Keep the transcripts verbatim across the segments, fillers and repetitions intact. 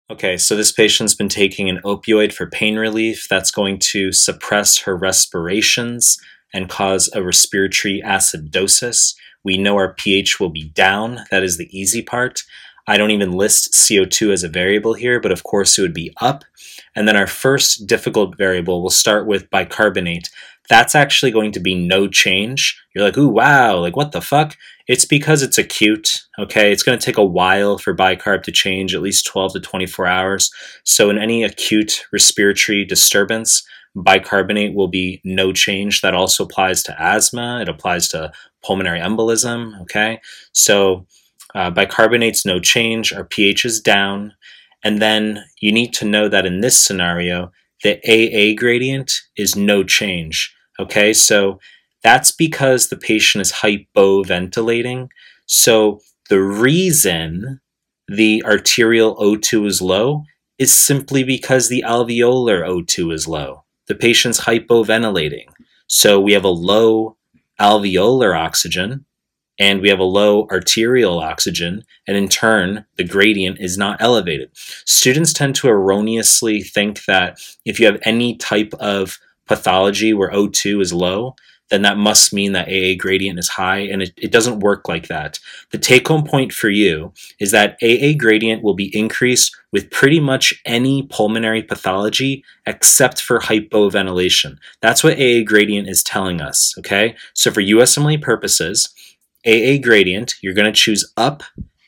Okay, so this patient's been taking an opioid for pain relief. That's going to suppress her respirations and cause a respiratory acidosis. We know our pH will be down. That is the easy part. I don't even list C O two as a variable here, but of course it would be up. And then our first difficult variable, we'll start with bicarbonate. That's actually going to be no change. You're like, ooh, wow, like what the fuck? It's because it's acute, okay? It's going to take a while for bicarb to change, at least twelve to twenty-four hours. So in any acute respiratory disturbance, bicarbonate will be no change. That also applies to asthma. It applies to pulmonary embolism, okay? So uh, bicarbonate's no change. Our pH is down. And then you need to know that in this scenario, the A A gradient is no change. Okay, so that's because the patient is hypoventilating. So the reason the arterial O two is low is simply because the alveolar O two is low. The patient's hypoventilating. So we have a low alveolar oxygen and we have a low arterial oxygen, and in turn, the gradient is not elevated. Students tend to erroneously think that if you have any type of pathology where O two is low, then that must mean that A A gradient is high, and it, it doesn't work like that. The take-home point for you is that A A gradient will be increased with pretty much any pulmonary pathology except for hypoventilation. That's what A A gradient is telling us, okay? So for U S M L E purposes, A A gradient, you're going to choose up,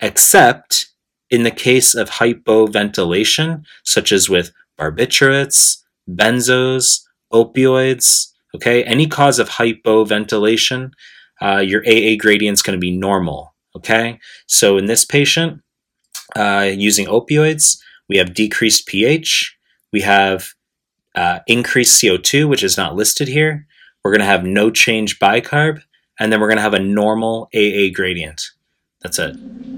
except in the case of hypoventilation, such as with barbiturates, benzos, opioids, okay, any cause of hypoventilation, uh, your A A gradient is going to be normal, okay? So in this patient, uh, using opioids, we have decreased pH, we have uh, increased C O two, which is not listed here, we're going to have no change bicarb, and then we're going to have a normal A A gradient. That's it.